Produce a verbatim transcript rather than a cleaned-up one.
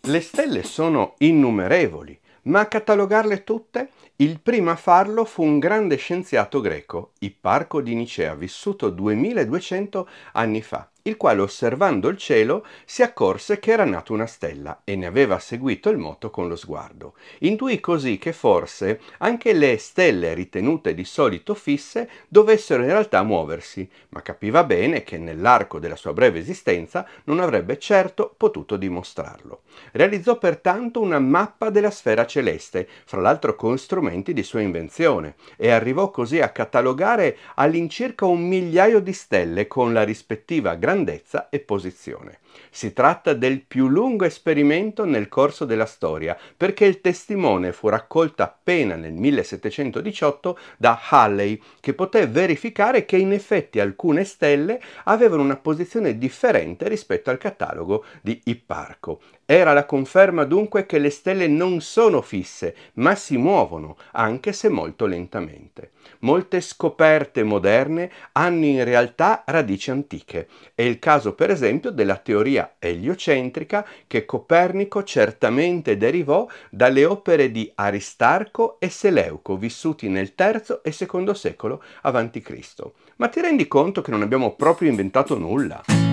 Le stelle sono innumerevoli, ma a catalogarle tutte, il primo a farlo fu un grande scienziato greco, Ipparco di Nicea, vissuto duemiladuecento anni fa, il quale osservando il cielo si accorse che era nata una stella e ne aveva seguito il moto con lo sguardo. Intuì così che forse anche le stelle ritenute di solito fisse dovessero in realtà muoversi, ma capiva bene che nell'arco della sua breve esistenza non avrebbe certo potuto dimostrarlo. Realizzò pertanto una mappa della sfera celeste, fra l'altro con strumenti di sua invenzione, e arrivò così a catalogare all'incirca un migliaio di stelle con la rispettiva grandezza e posizione. Si tratta del più lungo esperimento nel corso della storia, perché il testimone fu raccolto appena nel millesettecentodiciotto da Halley, che poté verificare che in effetti alcune stelle avevano una posizione differente rispetto al catalogo di Ipparco. Era la conferma dunque che le stelle non sono fisse, ma si muovono, anche se molto lentamente. Molte scoperte moderne hanno in realtà radici antiche. È il caso per esempio della teoria eliocentrica che Copernico certamente derivò dalle opere di Aristarco e Seleuco, vissuti nel terzo e secondo secolo avanti Cristo. Ma ti rendi conto che non abbiamo proprio inventato nulla?